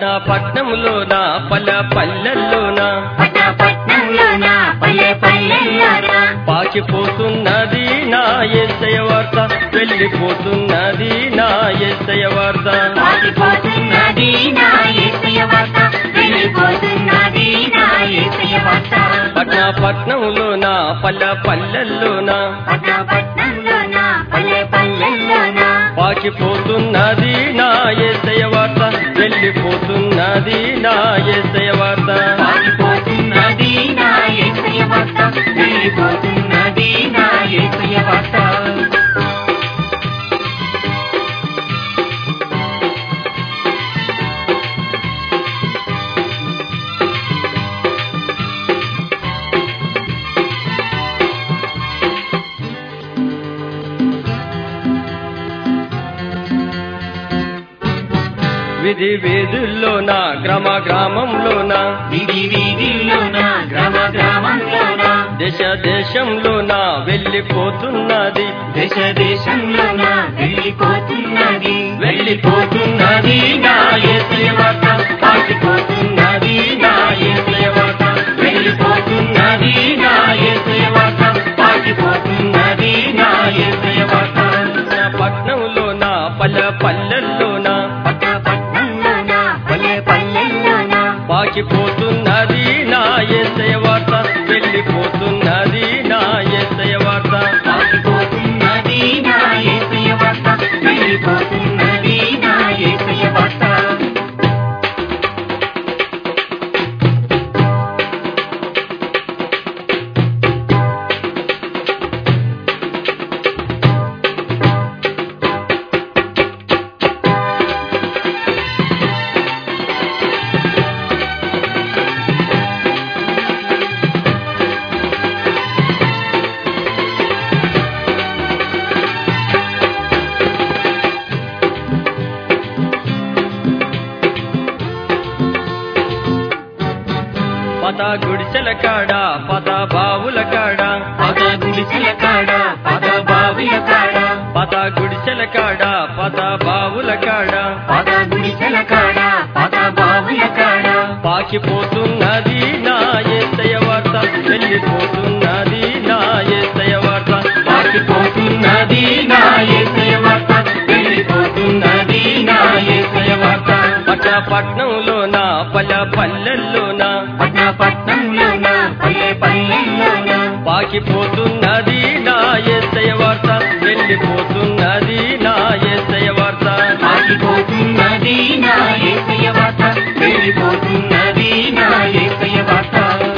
పట్నంలోన పల్లెల్లోన పాకిపోతున్నది నా యేసయ్య వార్త, వెళ్ళిపోతున్నది నా యేసయ్య వార్త. పట్నంలోన పల్లెల్లోన పాకిపోతున్నది నా యేసయ్య వార్త, వెళ్ళిపోతున్నది నా యేసయ్య వార్త. వీధి వీధుల్లోన గ్రామంలోన దేశంలోన వెళ్ళిపోతున్నది నా యేసయ్య వార్త, పాకిపోతున్నది నా యేసయ్య వార్త, వెళ్ళిపోతున్నది నా యేసయ్య వార్త, పాకిపోతున్నది నా యేసయ్య వార్త. పట్నంలోన పల్లెల్లోన పాకిపోతున్నది నా యేసయ్య వార్త, వెళ్ళిపోతున్నది నా యేసయ్య వార్త. పద గుడిసెల కాడ పద బావుల కాడ, పద గుడిసెల కాడ పద బావుల కాడ, పద గుడిసెల కాడ పద బావుల కాడ, పద గుడిసెల కాడ పద బావుల కాడ. పాకిపోతున్నది నా యేసయ్య వార్త, వెళ్ళిపోతున్నది నా యేసయ్య వార్త, పాకిపోతున్నది నా యేసయ్య వార్త, వెళ్ళిపోతున్నది నా యేసయ్య వార్త. పట్నంలోన పల్లెల్లోన పాకిపోతున్నది నా యేసయ్య వార్త, వెళ్ళిపోతున్నది నా యేసయ్య వార్త. పాకిపోతున్నది నా యేసయ్య వార్త, వెళ్ళిపోతున్నది నా యేసయ్య వార్త.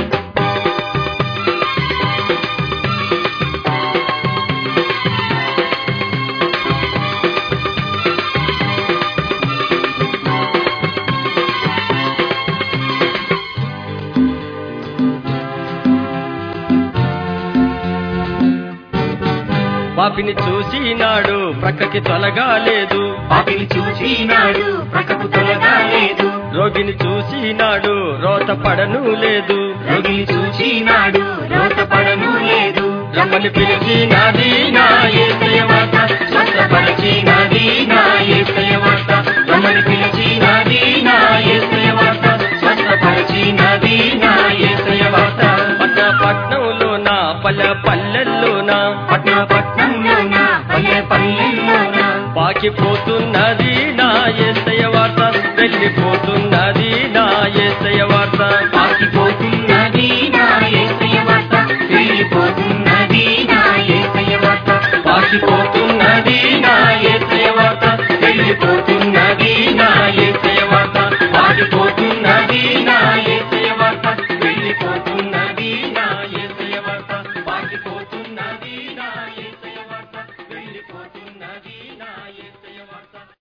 పాపిని చూసినాడు ప్రక్కకి తొలగాలేదు, పాపిని చూసినాడు ప్రక్కకు తొలగాలేదు. రోగిని చూసినాడు రోత పడను లేదు, రోగిని చూసినాడు రోత పడను లేదు. రమ్మని పిలిచినది నా యేసయ్య వార్త, స్వస్థపరిచినది నా యేసయ్య వార్త. రమ్మని పిలిచినది నా యేసయ్య వార్త, స్వస్థపరిచినది నా యేసయ్య వార్త. పట్నంలోన పల్లెల్లోన పాకిపోతున్నది నా యేసయ్య వార్త, వెళ్ళిపోతున్నది నా యేసయ్య వార్త. పాకిపోతున్నది నా యేసయ్య వార్త, వెళ్ళిపోతున్నది నా యేసయ్య వార్త. పాకిపోతున్నది నా యేసయ్య వార్త, వెళ్ళిపోతున్నది నా యేసయ్య వార్త. పాకిపోతున్నది నా యేసయ్య వార్త, వెళ్ళిపోతున్నది నా యేసయ్య వార్త. పాకిపోతున్నది నా యేసయ్య వార్త, వెళ్ళిపోతున్నది నా యేసయ్య వార్త.